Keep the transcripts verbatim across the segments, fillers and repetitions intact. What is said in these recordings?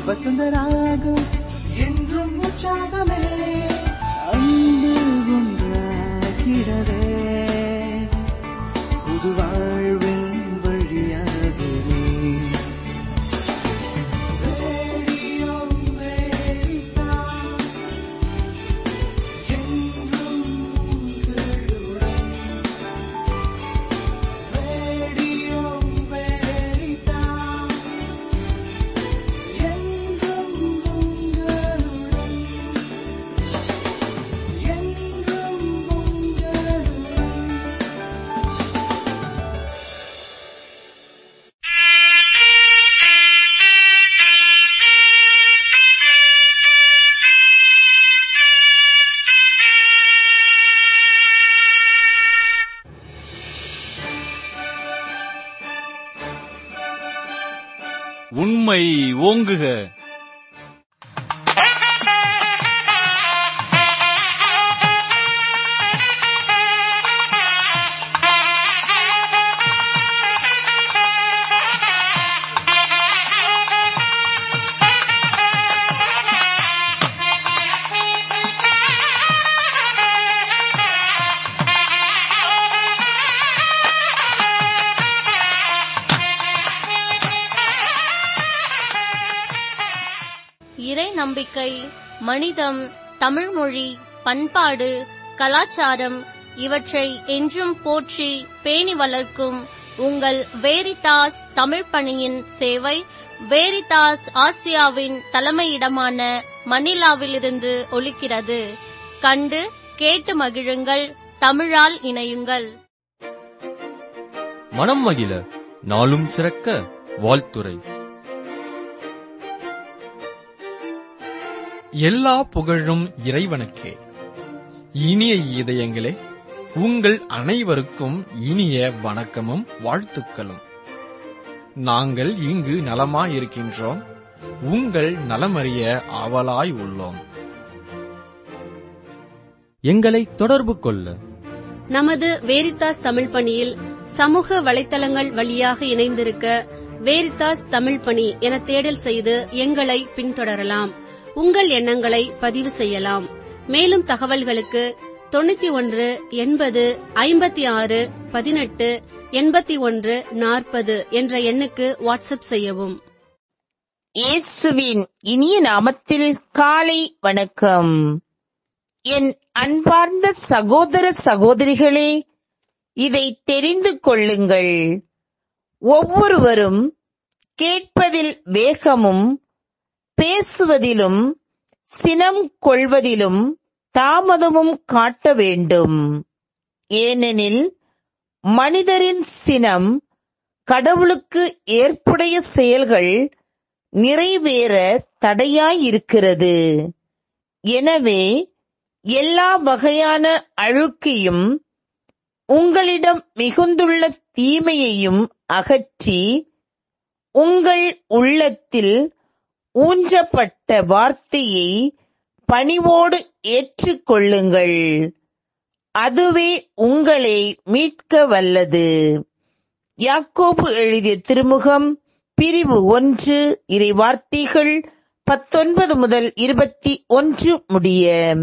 வசந்தராகம் என்றும் உற்சாகமே அன்பு ஒன்றாகிடவே புது வாழ்வின் வழியாகவே ரேடியோ அமெரிக்கா என்றும் உங்களுடன். ரேடியோ அமெரிக்கா என்றும் உங்களுடன். என்றும் உங்களுடன். உண்மை ஓங்குக. இறை நம்பிக்கை, மனிதம், தமிழ்மொழி, பண்பாடு, கலாச்சாரம் இவற்றை என்றும் போற்றி பேணி வளர்க்கும் உங்கள் வேரிதாஸ் தமிழ் பணியின் சேவை வேரிதாஸ் ஆசியாவின் தலைமையிடமான மணிலாவிலிருந்து ஒலிக்கிறது. கண்டு கேட்டு மகிழுங்கள். தமிழால் இணையுங்கள். மனம் மகிழ நாளும் சிறக்க வாழ்த்துரை. எல்லா புகழும் இறைவனுக்கே. இனிய இதயங்களே, உங்கள் அனைவருக்கும் இனிய வணக்கமும் வாழ்த்துக்களும். நாங்கள் இங்கு நலமாயிருக்கின்றோம். உங்கள் நலமறிய ஆவலாய் உள்ளோம். எங்களை தொடர்பு கொள்ள நமது வேரிதாஸ் தமிழ் பணியில் சமூக வலைத்தளங்கள் வழியாக இணைந்திருக்க வேரிதாஸ் தமிழ் பணி என தேடல் செய்து எங்களை பின்தொடரலாம். உங்கள் எண்ணங்களை பதிவு செய்யலாம். மேலும் தகவல்களுக்கு தொண்ணூத்தி ஒன்று எண்பது ஐம்பத்தி ஆறு பதினெட்டு எண்பத்தி ஒன்று நாற்பது என்ற எண்ணுக்கு வாட்ஸ்அப் செய்யவும். இயேசுவின் இனிய நாமத்தில் காலை வணக்கம். என் அன்பார்ந்த சகோதர சகோதரிகளே, இதை தெரிந்து கொள்ளுங்கள். ஒவ்வொருவரும் கேட்பதில் வேகமும் பேசுவதிலும் சினம் கொள்வதிலும் தாமதமும் காட்ட வேண்டும். ஏனெனில் மனிதரின் சினம் கடவுளுக்கு ஏற்புடைய செயல்கள் நிறைவேற தடையாயிருக்கிறது. எனவே எல்லா வகையான அழுக்கையும் உங்களிடம் மிகுந்துள்ள தீமையையும் அகற்றி உங்கள் உள்ளத்தில் ஊன்றப்பட்ட வார்த்தையை பணிவோடு ஏற்றுக்கொள்ளுங்கள். அதுவே உங்களை மீட்க வல்லது. யாக்கோபு எழுதிய திருமுகம் பிரிவு ஒன்று இறை வார்த்தைகள் பத்தொன்பது முதல் இருபத்தி ஒன்று முடிய.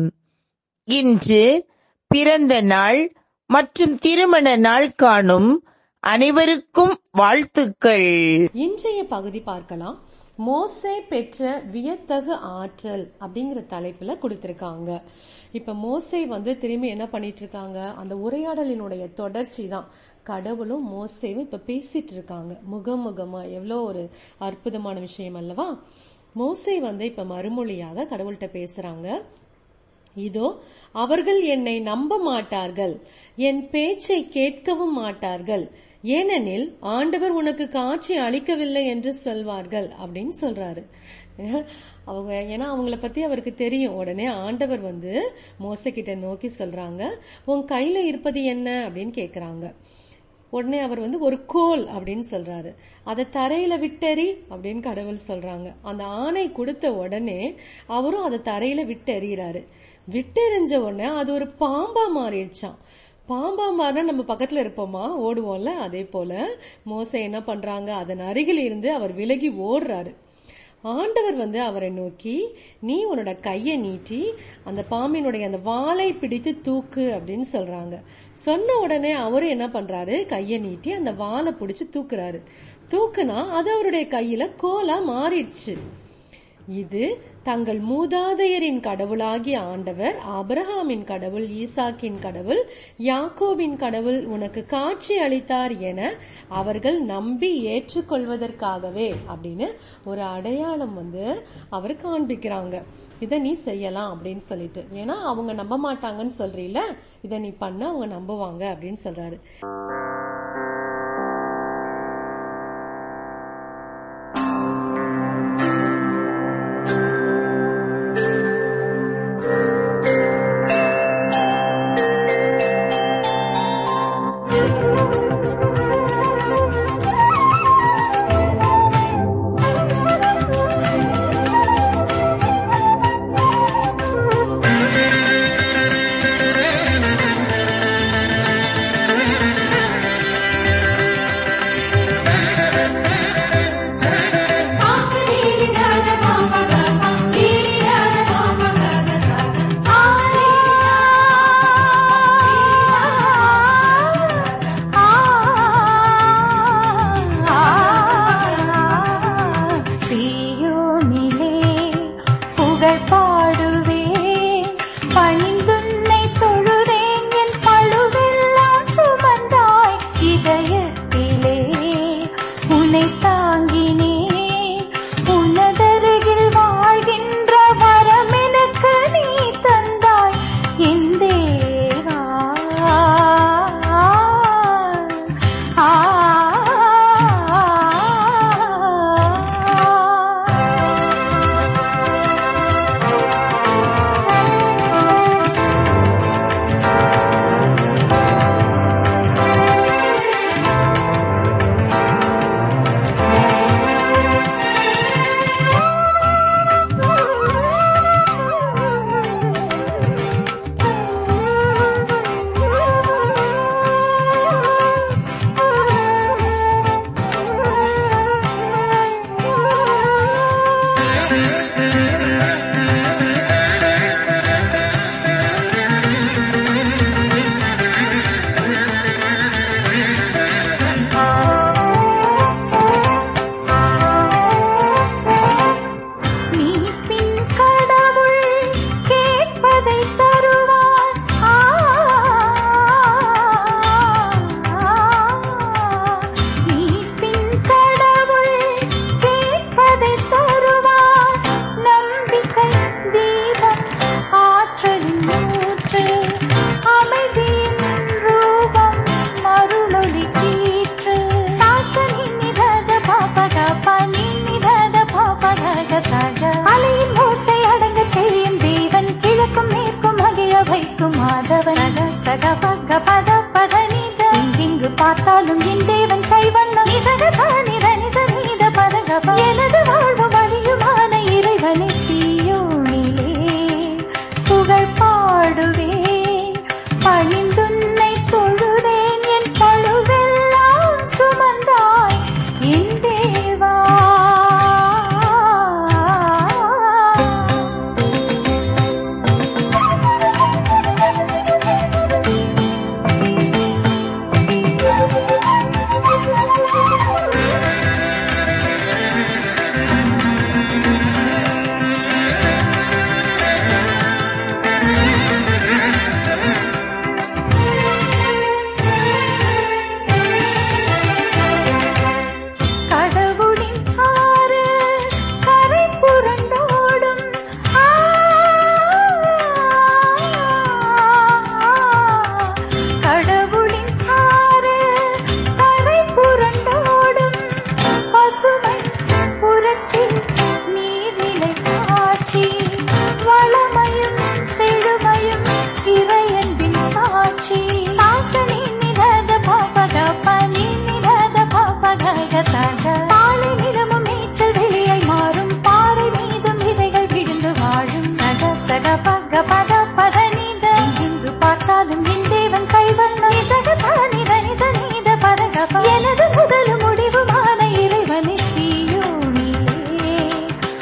இன்று பிறந்த நாள் மற்றும் திருமண நாள் காணும் அனைவருக்கும் வாழ்த்துக்கள். இன்றைய பகுதி பார்க்கலாம். மோசே பெற்ற வியத்தகு ஆற்றல் அப்படிங்கிற தலைப்புல கொடுத்திருக்காங்க. இப்ப மோசே வந்து திரும்பி என்ன பண்ணிட்டு இருக்காங்க, அந்த உரையாடலினுடைய தொடர்ச்சி தான். கடவுளும் மோசேவும் இப்ப பேசிட்டு இருக்காங்க முகமுகமா. எவ்வளவு ஒரு அற்புதமான விஷயம் அல்லவா? மோசே வந்து இப்ப மறுமொழியாக கடவுள்கிட்ட பேசுறாங்க. இதோ அவர்கள் என்னை நம்ப மாட்டார்கள், என் பேச்சை கேட்கவும் மாட்டார்கள், ஏனெனில் ஆண்டவர் உனக்கு காட்சி அளிக்கவில்லை என்று சொல்வார்கள் அப்படின்னு சொல்றாரு. அவங்க ஏன்னா அவங்கள பத்தி அவருக்கு தெரியும். உடனே ஆண்டவர் வந்து மோசே கிட்ட நோக்கி சொல்றாங்க, உன் கையில இருப்பது என்ன அப்படின்னு கேக்குறாங்க. உடனே அவர் வந்து ஒரு கோல் அப்படின்னு சொல்றாரு. அதை தரையில விட்டெறி அப்படின்னு கடவுள் சொல்றாங்க. அந்த ஆணை கொடுத்த உடனே அவரும் அதை தரையில விட்டெறிகிறாரு. விட்டெறிஞ்ச உடனே அது ஒரு பாம்பா மாறிடுச்சான். பாம்பா மாறினா நம்ம பக்கத்துல இருப்போமா, ஓடுவோம்ல. அதே போல மோசே என்ன பண்றாங்க, அதன் அருகில் இருந்து அவர் விலகி ஓடுறாரு. ஆண்டவர் வந்து அவரை நோக்கி, நீ உன்னோட கையை நீட்டி அந்த பாம்பினுடைய அந்த வாலை பிடித்து தூக்கு அப்படின்னு சொல்றாங்க. சொன்ன உடனே அவரு என்ன பண்றாரு, கையை நீட்டி அந்த வாலை பிடிச்சு தூக்குறாரு. தூக்குனா அது அவருடைய கையில கோலா மாறிடுச்சு. இது தங்கள் மூதாதையரின் கடவுளாகிய ஆண்டவர், ஆபிரகாமின் கடவுள், ஈசாக்கின் கடவுள், யாக்கோபின் கடவுள் உனக்கு காட்சி அளித்தார் என அவர்கள் நம்பி ஏற்றுக்கொள்வதற்காகவே அப்படின்னு ஒரு அடையாளம் வந்து அவர் காண்பிக்கிறாங்க. இதை நீ செய்யலாம் அப்படின்னு சொல்லிட்டு. ஏன்னா அவங்க நம்ப மாட்டாங்கன்னு சொல்றீல, இதை நீ பண்ண அவங்க நம்புவாங்க அப்படின்னு சொல்றாரு. பார்த்தாலும் என் தேவன் கைவண்ணம் எனது வாழ்வு வழியுமான இறைவனை சீயோனிலே புகழ் பாடுவேன், பணிந்துன்னை தொழுவேன், என் பழுவெல்லாம் சுமந்தாய் என் தேவா. எனது முதல் முடிவுமான இறைவனை சீயோனிலே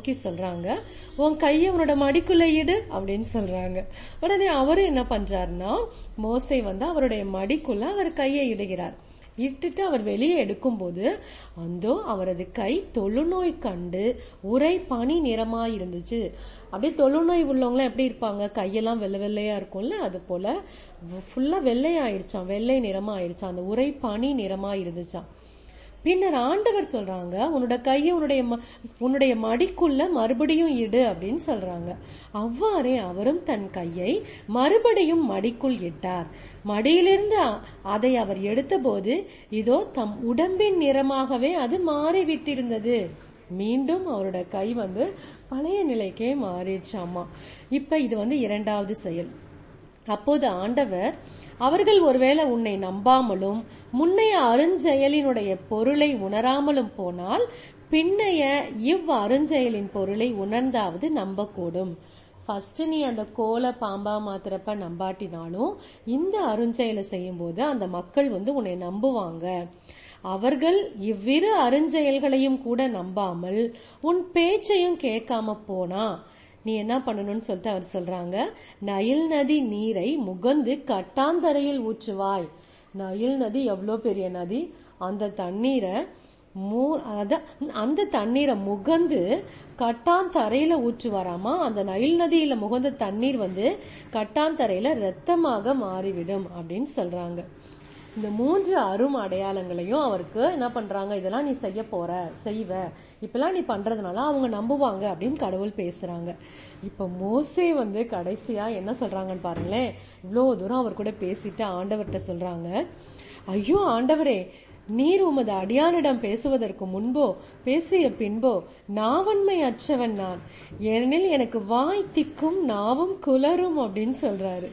நோக்கி சொல்றாங்க, உன் கையை உன்னோட மடிக்குள்ள இடு அப்படின்னு சொல்றாங்க. உடனே அவரு என்ன பண்றாருன்னா, மோசே வந்து அவருடைய மடிக்குள்ள அவர் கையை இடுகிறார். இட்டுட்டு அவர் வெளியே எடுக்கும் போது அந்தோ அவரது கை தொழுநோய் கண்டு உரை பனி நிறமா இருந்துச்சு. அப்படியே தொழுநோய் உள்ளவங்க எப்படி இருப்பாங்க, கையெல்லாம் வெள்ளை வெள்ளையா இருக்கும்ல, அது போல ஃபுல்லா வெள்ளையாயிருச்சான், வெள்ளை நிறமா ஆயிருச்சான், அந்த உரை பனி நிறமா இருந்துச்சான். பின்னர் ஆண்டவர் சொல்றாங்க, உன்னோட கையை உன்னுடைய உன்னுடைய மடிக்குள்ள மறுபடியும் இடு அப்படின்னு சொல்றாங்க. அவ்வாறே அவரும் தன் கையை மறுபடியும் மடிக்குள் இட்டார். மடியிலிருந்து அதை அவர் எடுத்த போது இதோ தம் உடம்பின் நிறமாகவே அது மாறிவிட்டிருந்தது. மீண்டும் அவரோட கை வந்து பழைய நிலைக்கே மாறிடுச்சாமா. இப்ப இது வந்து இரண்டாவது செயல். அப்போது ஆண்டவர், அவர்கள் ஒருவேளை உன்னை நம்பாமலும் முன்னைய அருஞ்செயலினுடைய பொருளை உணராமலும் போனால் பின்னைய இவ் அருஞ்செயலின் பொருளை உணர்ந்தாவது நம்பக்கூடும். ஃபர்ஸ்ட் நீ அந்த கோல பாம்பா மாத்திரப்ப நம்பாட்டினாலும் இந்த அருஞ்செயலை செய்யும் போது அந்த மக்கள் வந்து உன்னை நம்புவாங்க. அவர்கள் இவ்விரு அருஞ்செயல்களையும் கூட நம்பாமல் உன் பேச்சையும் கேட்காம போனா நீ என்ன பண்ணணும்னு சொல்லிட்டு அவர் சொல்றாங்க, நைல் நதி நீரை முகந்து கட்டாந்தரையில் ஊற்றுவாய். நைல் நதி எவ்வளவு பெரிய நதி, அந்த தண்ணீரை அந்த தண்ணீரை முகந்து கட்டாந்தரையில ஊற்றுவாராமா. அந்த நைல் நதியில முகந்த தண்ணீர் வந்து கட்டாந்தரையில ரத்தமாக மாறிவிடும் அப்படின்னு சொல்றாங்க. இந்த மூன்று அரும் அடையாளங்களையும் அவருக்கு என்ன பண்றாங்க, இதெல்லாம் நீ செய்ய போற, செய்வ, இப்பெல்லாம் நீ பண்றதுனால அவங்க நம்புவாங்க அப்படின்னு கடவுள் பேசுறாங்க. இப்ப மோசே வந்து கடைசியா என்ன சொல்றாங்கன்னு பாருங்களேன். இவ்வளவு தூரம் அவர் கூட பேசிட்டு ஆண்டவர்கிட்ட சொல்றாங்க, ஐயோ ஆண்டவரே, நீர் உமது அடியானிடம் பேசுவதற்கு முன்போ பேசிய பின்போ நாவன்மை அற்றவன் நான், ஏனெனில் எனக்கு வாய் திக்கும் நாவும் குளரும் அப்படின்னு சொல்றாரு.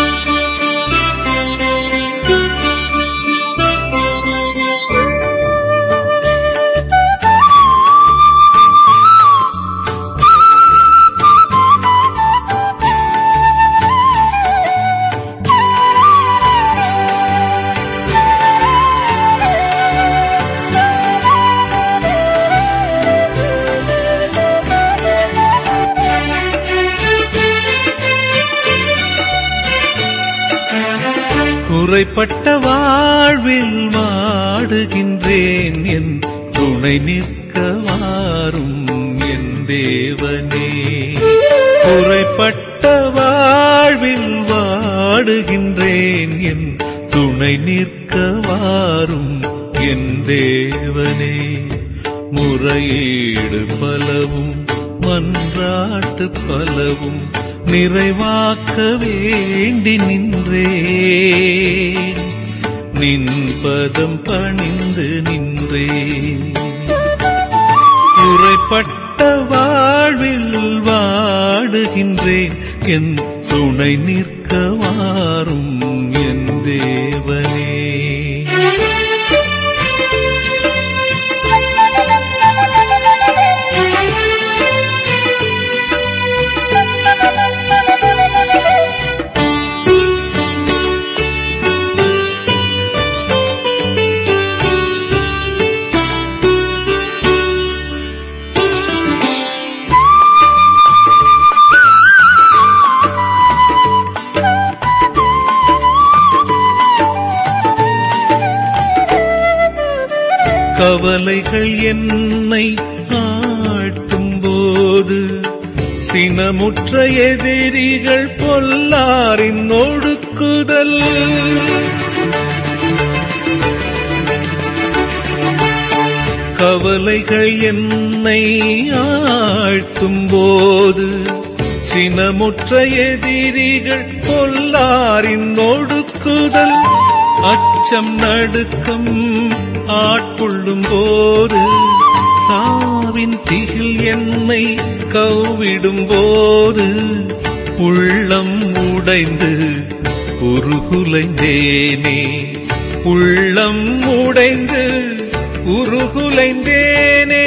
குறைப்பட்ட வாழ்வில் வாடுகின்றேன், என் துணை நிற்க வாரும் என் தேவனே. குறைப்பட்ட வாழ்வில் வாடுகின்றேன், என் துணை நிற்க வாரும் என் தேவனே. முறையீடு பலவும் மன்றாட்டு பலவும் நிறைவாக்க வேண்டி நின்றேன், நின் பதம் பணிந்து நின்றேன். குறைப்பட்ட வாழ்வில் வாடுகின்றேன், என் துணை நிற்க வாரும் என் தேவனே. கவலைகள் என்னை ஆட்டும் போது சினமுற்ற எதிரிகள் பொல்லாரின் ஒடுக்குதல். கவலைகள் என்னை ஆழ்த்தும் போது சினமுற்ற எதிரிகள் பொல்லாரின் ஒடுக்குதல். அச்சம் நடுக்கம் ஆட்கொள்ளும் போது சாவின் திகில் என்னை கவ்விடும் போது உள்ளம் உடைந்து உருகுலைந்தேனே, உள்ளம் உடைந்து உருகுலைந்தேனே.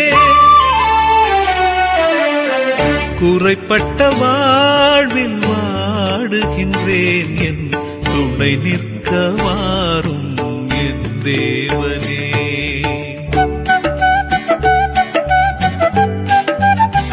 குறைப்பட்ட வாழ்வில் வாடுகின்றேன், என் துணை நிற்க வாரும் என் தேவனே.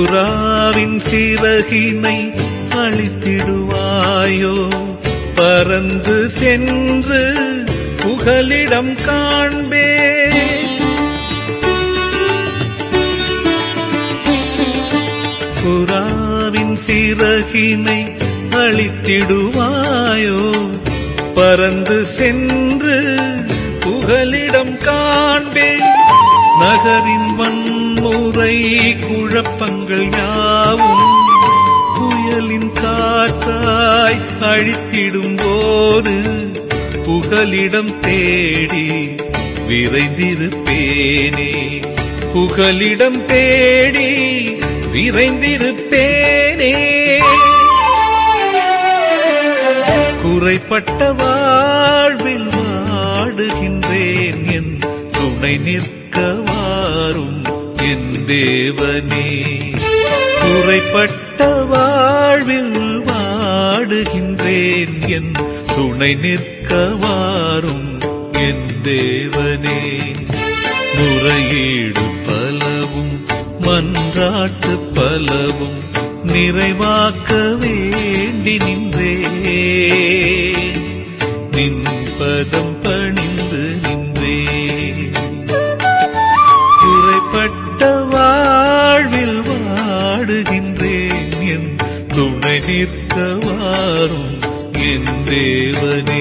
புறாவின் சிறகினை அழித்திடுவாயோ, பறந்து சென்று புகலிடம் காண்பே. புறாவின் சிறகினை அழித்திடுவாயோ, பறந்து சென்று புகலிடம் காண்பே. நகரின் வன்முறை குழப்பங்கள் யாவும் புயலின் காற்றாய் அழித்திடும் போது புகலிடம் தேடி விரைந்திருப்பேனே. புகலிடம் தேடி விரைந்திருப்பேனே. குறைப்பட்ட வாழ்வில் வாடுகின்றேன், என் துணை நிற்க வாரும் என் தேவனே. குறைப்பட்ட வாழ்வில் வாடுகின்றேன், என் துணை நிற்க வாரும் என் தேவனே. முறையீடு பலவும் மன்றாட்டு பலவும் நிறைவாக்க வேண்டி நின்றே. நின்பதம் பணிந்து நின்றே. குறைப்பட்ட வாழ்வில் வாடுகின்றேன், என் துணை நிற்க வாரும் என் தேவனே.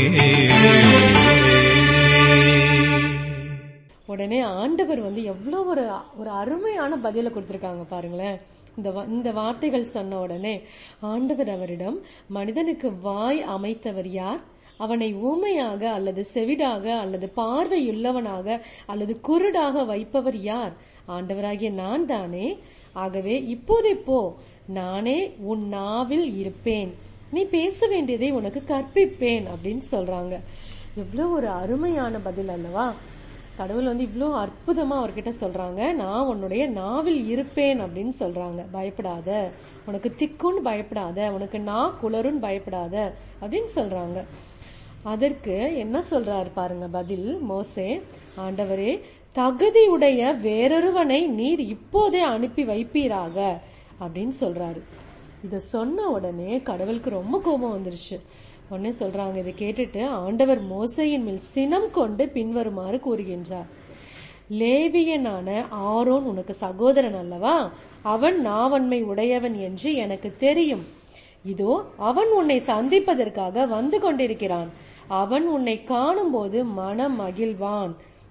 உடனே ஆண்டவர் வந்து எவ்வளவு ஒரு ஒரு அருமையான பதில கொடுத்திருக்காங்க பாருங்களேன். இந்த இந்த வார்த்தைகள் சொன்ன உடனே ஆண்டவர் அவரிடம், மனிதனுக்கு வாய் அமைத்தவர் யார்? அவனை ஊமையாக அல்லது செவிடாக அல்லது பார்வையுள்ளவனாக அல்லது குருடாக வைப்பவர் யார்? ஆண்டவராகிய நான் தானே. ஆகவே இப்போதே போ, நானே உன் நாவில் இருப்பேன், நீ பேச வேண்டியதை உனக்கு கற்பிப்பேன் அப்படின்னு சொல்றாங்க. எவ்வளவு ஒரு அருமையான பதில் அல்லவா? கடவுள் வந்து இவ்வளோ அற்புதமா அவர்கிட்ட சொல்றாங்க, நான் உன்னுடைய நாவில் இருப்பேன் அப்படின்னு சொல்றாங்க. பயப்படாத, உனக்கு திக்குன்னு பயப்படாத, உனக்கு நான் குளருன்னு பயப்படாத அப்படின்னு சொல்றாங்க. அதற்கு என்ன சொல்றாரு பாருங்க பதில் மோசே. ஆண்டவரே, தகுதியுடைய வேறொருவனை நீர் இப்போதே அனுப்பி வைப்பீராக அப்படின்னு சொல்றாரு. இத சொன்ன உடனே கடவுளுக்கு ரொம்ப கோபம் வந்துருச்சு. உடனே சொல்றாங்க, இதை கேட்டுட்டு ஆண்டவர் மோசேயின் மேல் சினம் கொண்டு பின்வருமாறு கூறுகின்றார். லேவியனான ஆரோன் உனக்கு சகோதரன் அல்லவா? அவன் நாவன்மை உடையவன் என்று எனக்கு தெரியும். இதோ அவன் உன்னை சந்திப்பதற்காக வந்து கொண்டிருக்கிறான். அவன் உன்னை காணும் போது மனம் மகிழ்வான்.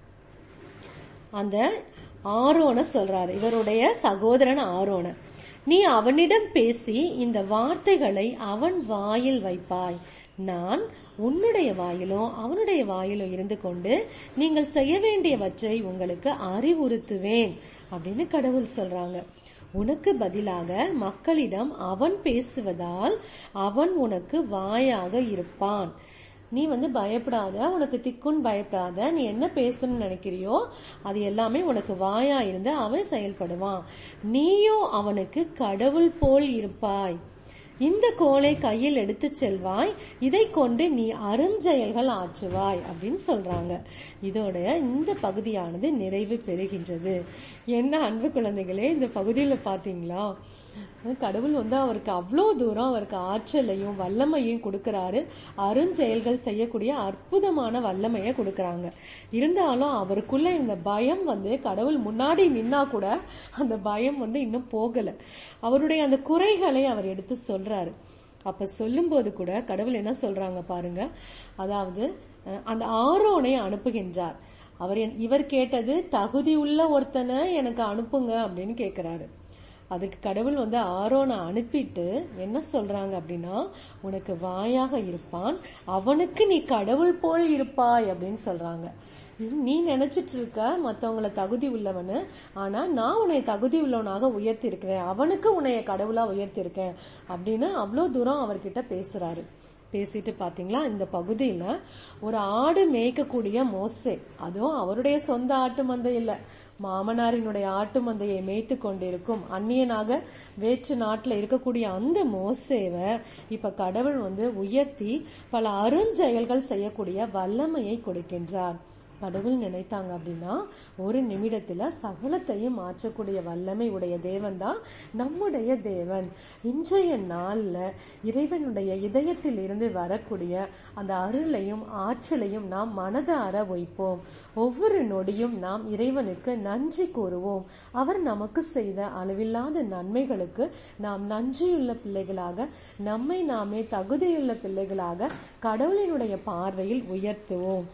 அந்த ஆரோன சொல்றாரு, இவருடைய சகோதரன் ஆரோன. நீ அவனிடம் பேசி இந்த வார்த்தைகளை அவன் வாயில் வைப்பாய். நான் உன்னுடைய வாயிலும் அவனுடைய வாயிலும் இருந்து கொண்டு நீங்கள் செய்ய வேண்டியவற்றை உங்களுக்கு அறிவுறுத்துவேன் அப்படின்னு கடவுள் சொல்றாங்க. உனக்கு பதிலாக மக்களிடம் அவன் பேசுவதால் அவன் உனக்கு வாயாக இருப்பான். நீ வந்து பயப்படாத, உனக்கு திக்குன்னு பயப்படாத, நீ என்ன பேசணும்னு நினைக்கிறியோ அது எல்லாமே உனக்கு வாயா இருந்து அவன் செயல்படுவான். நீயோ அவனுக்கு கடவுள் போல் இருப்பாய். இந்த கோலை கையில் எடுத்து செல்வாய், இதை கொண்டு நீ அருஞ்செயல்கள் ஆற்றுவாய் அப்படின்னு சொல்றாங்க. இதோட இந்த பகுதியானது நிறைவு பெறுகின்றது. என்ன அன்பு குழந்தைகளே, இந்த பகுதியில பாத்தீங்களா, கடவுள் வந்து அவருக்கு அவ்வளோ தூரம் அவருக்கு ஆற்றலையும் வல்லமையும் கொடுக்கறாரு. அருஞ்செயல்கள் செய்யக்கூடிய அற்புதமான வல்லமையை கொடுக்கறாங்க. இருந்தாலும் அவருக்குள்ள இந்த பயம் வந்து கடவுள் முன்னாடி நின்னா கூட அந்த பயம் வந்து இன்னும் போகல. அவருடைய அந்த குறைகளை அவர் எடுத்து சொல்றாரு. அப்ப சொல்லும் போது கூட கடவுள் என்ன சொல்றாங்க பாருங்க, அதாவது அந்த ஆரோனை அனுப்புகின்றார். அவர் இவர் கேட்டது தகுதியுள்ள ஒருத்தனை எனக்கு அனுப்புங்க அப்படின்னு கேட்கிறாரு. அதுக்கு கடவுள் வந்து ஆரோனை அனுப்பிட்டு என்ன சொல்றாங்க அப்படின்னா, உனக்கு வாயாக இருப்பான், அவனுக்கு நீ கடவுள் போல் இருப்பாய் அப்படின்னு சொல்றாங்க. நீ நினைச்சிட்டு இருக்க மத்தவங்களை தகுதி உள்ளவனு, ஆனா நான் உன்னை தகுதி உள்ளவனாக உயர்த்தி இருக்கிறேன், அவனுக்கு உன்னைய கடவுளா உயர்த்தி இருக்கேன் அப்படின்னு அவ்வளவு தூரம் அவர்கிட்ட பேசுறாரு. பேசிட்டு பாத்தீங்களா, இந்த பகுதியில ஒரு ஆடு மேய்க்கக்கூடிய மோசே, அதுவும் அவருடைய சொந்த ஆட்டு மந்தை இல்ல, மாமனாரினுடைய ஆட்டு மந்தையை மேய்த்து கொண்டிருக்கும் அந்நியனாக வேற்று நாட்டுல இருக்கக்கூடிய அந்த மோசேவை இப்ப கடவுள் வந்து உயர்த்தி பல அருஞ்செயல்கள் செய்யக்கூடிய வல்லமையை கொடுக்கின்றார். கடவுள் நினைத்தாங்க அப்படின்னா ஒரு நிமிடத்துல சகலத்தையும் மாற்றக்கூடிய வல்லமை உடைய தேவன் தான் நம்முடைய தேவன். இன்றைய நாள்ல இறைவனுடைய இதயத்தில் இருந்து வரக்கூடிய அந்த அருளையும் ஆற்றலையும் நாம் மனதார வைப்போம். ஒவ்வொரு நொடியும் நாம் இறைவனுக்கு நன்றி கூறுவோம். அவர் நமக்கு செய்த அளவில்லாத நன்மைகளுக்கு நாம் நன்றியுள்ள பிள்ளைகளாக, நம்மை நாமே தகுதியுள்ள பிள்ளைகளாக கடவுளினுடைய பார்வையில் உயர்த்துவோம்.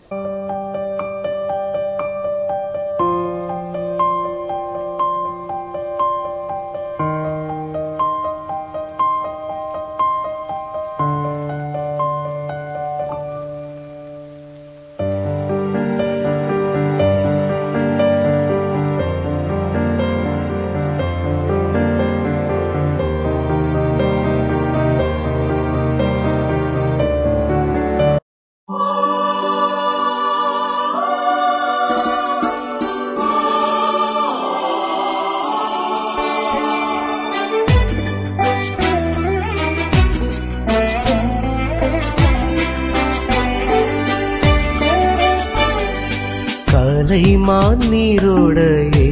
நீரோடையே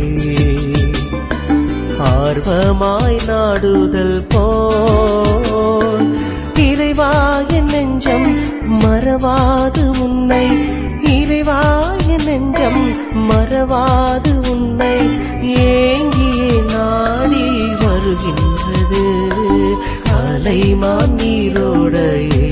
ஆர்வமாய் நாடுதல் போல் இறைவாய நெஞ்சம் மறவாது உன்னை, இறைவாய நெஞ்சம் மறவாது உன்னை ஏங்கியே நாடி வருகின்றது. அலைமான் நீரோடையே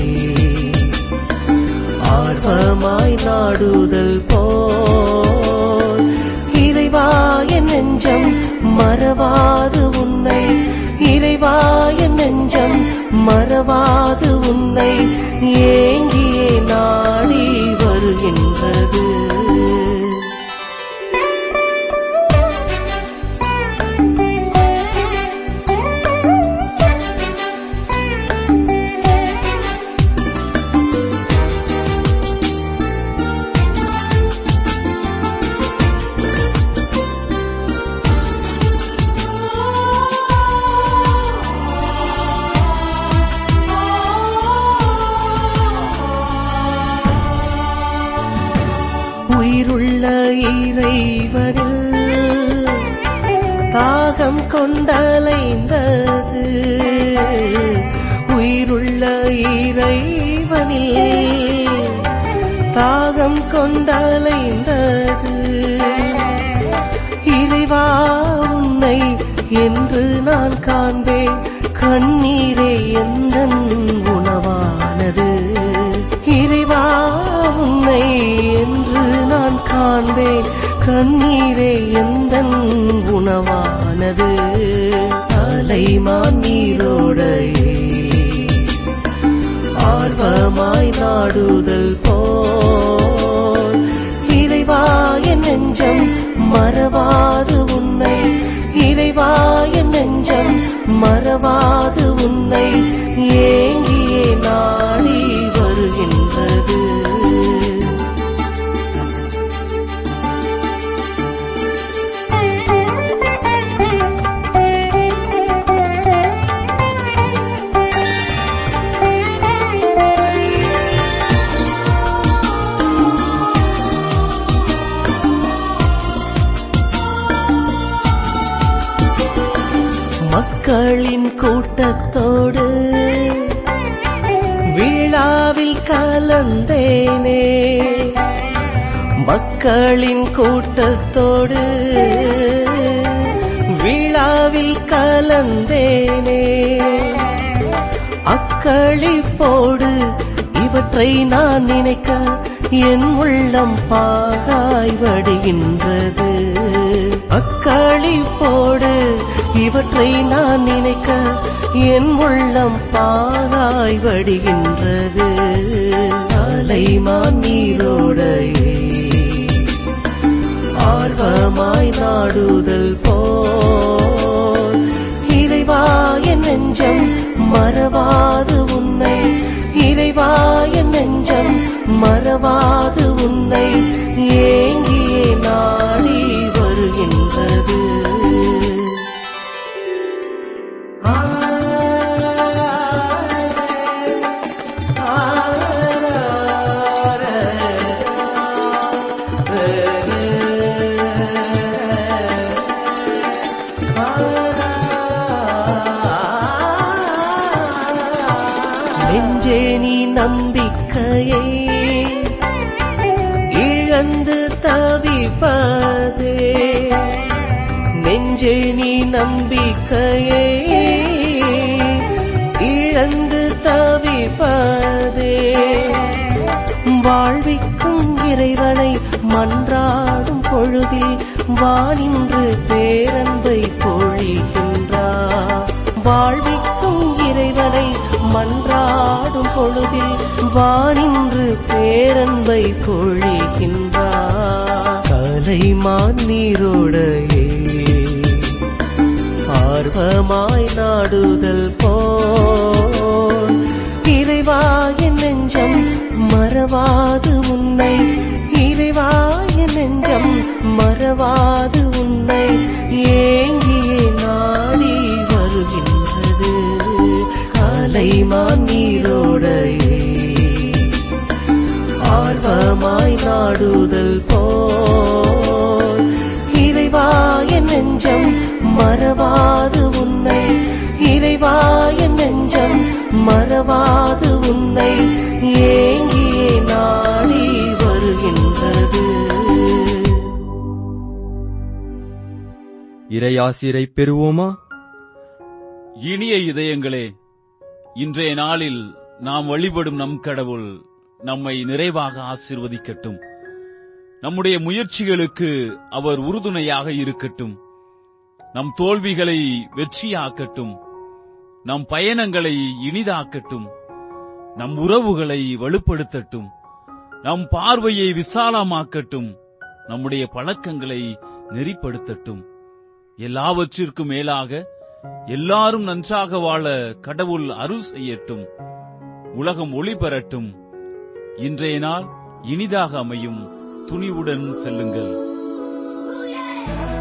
ஆர்வமாய் நாடுதல் போல் இறைவாய நெஞ்சம் மறவாது உன்னை, இறைவாய நெஞ்சம் மறவாது உன்னை ஏங்கியே நாடி வருகின்றது. உயிருள்ள இறைவனில் தாகம் கொண்டலைந்தது, உயிருள்ள இறைவனில் தாகம் கொண்டலைந்தது. இறைவா உன்னை என்று நான் காண்பேன், கண்ணீரே எந்தன் உணவானது. இறைவா உன்னை என்று நான் காண்பேன், கண்ணீரே எந்தன் உணவானது. அலைமான் நீரோடையே ஆர்வமாய் நாடுதல் போல் இறைவாய நெஞ்சம் மறவாது உன்னை, இறைவாய நெஞ்சம் மறவாது உன்னை ஏங்கியே நாடி வருகின்றது. மக்களின் கூட்டத்தோடு விழாவில் கலந்தேனே, மக்களின் கூட்டத்தோடு விழாவில் கலந்தேனே. அக்களிப்போடு இவற்றை நான் நினைக்க என் உள்ளம் பாகாய் வடிகின்றது. அக்களிப்போடு இவற்றை நான் நினைக்க என் உள்ளம் பாகாய் வடிகின்றது. அலைமான் நீரோடையே ஆர்வமாய் நாடுதல் போல் இறைவாய நெஞ்சம் மறவாது உன்னை, இறைவாய நெஞ்சம் மறவாது உன்னை ஏங்கியே நாடி வருகின்றது. நெஞ்சே நீ நம்பிக்கையை இழந்து தவிப்பதே, நெஞ்சே நீ நம்பிக்கையை இழந்து தவிப்பதே, வாழ்விக்கும் இறைவனை மன்றாடும் பொழுதில் வானின்று பேரன்பை பொழிகின்றார். வாழ்விக்கும் இறைவனை மன்றாடும் பொழுதில் வானின்று பேரன்பை பொழிகின்றார். கலைமான் நீரோடையே ஆர்வமாய் நாடுதல் போல் இறைவா என் நெஞ்சம் மறவாது உன்னை, இறைவா என் நெஞ்சம் மறவாது உன்னை ஏங்கியே நாடி வருகின்றது. கலைமான் நீரோடையே ஆர்வமாய் நாடுதல் போல் இறைவா என் நெஞ்சம் மறவாது உன்னை, இறைவா என் நெஞ்சம் மறவாது உன்னை ஏங்கியே நாடி வருகின்றது. இறையாசிரை பெறுவோமா? இனிய இதயங்களே, இன்றைய நாளில் நாம் வழிபடும் நம் கடவுள் நம்மை நிறைவாக ஆசீர்வதிக்கட்டும். நம்முடைய முயற்சிகளுக்கு அவர் உறுதுணையாக இருக்கட்டும். நம் தோல்விகளை வெற்றியாக்கட்டும். நம் பயணங்களை இனிதாக்கட்டும். நம் உறவுகளை வலுப்படுத்தட்டும். நம் பார்வையை விசாலமாக்கட்டும். நம்முடைய பழக்கங்களை நெறிப்படுத்தட்டும். எல்லாவற்றிற்கும் மேலாக எல்லாரும் நன்றாக வாழ கடவுள் அருள் செய்யட்டும். உலகம் ஒளி பெறட்டும். இன்றைய நாள் இனிதாக அமையும். துணிவுடன் செல்லுங்கள்.